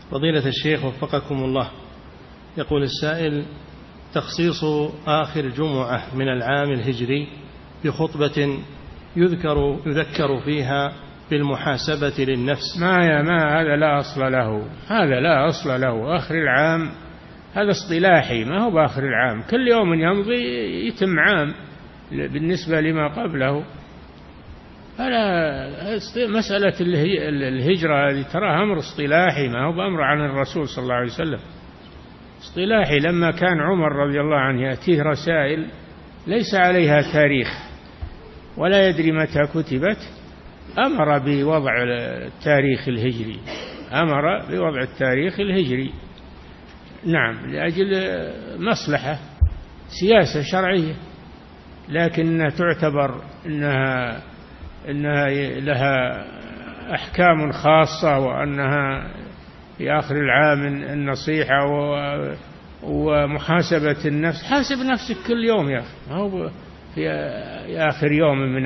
فضيلة الشيخ وفقكم الله، يقول السائل: تخصيص آخر جمعة من العام الهجري بخطبة يذكر فيها بالمحاسبة للنفس. ما هذا لا أصل له، هذا لا أصل له. آخر العام هذا اصطلاحي، ما هو بآخر العام. كل يوم يمضي يتم عام بالنسبة لما قبله. مسألة الهجرة هذه ترى أمر اصطلاحي، ما هو بأمر عن الرسول صلى الله عليه وسلم. اصطلاحي. لما كان عمر رضي الله عنه يأتيه رسائل ليس عليها تاريخ ولا يدري متى كتبت، أمر بوضع التاريخ الهجري، أمر بوضع التاريخ الهجري، نعم، لأجل مصلحة سياسة شرعية، لكن تعتبر إنها لها أحكام خاصة، وأنها في آخر العام النصيحة ومحاسبة النفس. حاسب نفسك كل يوم يا أخي، ما هو في آخر يوم من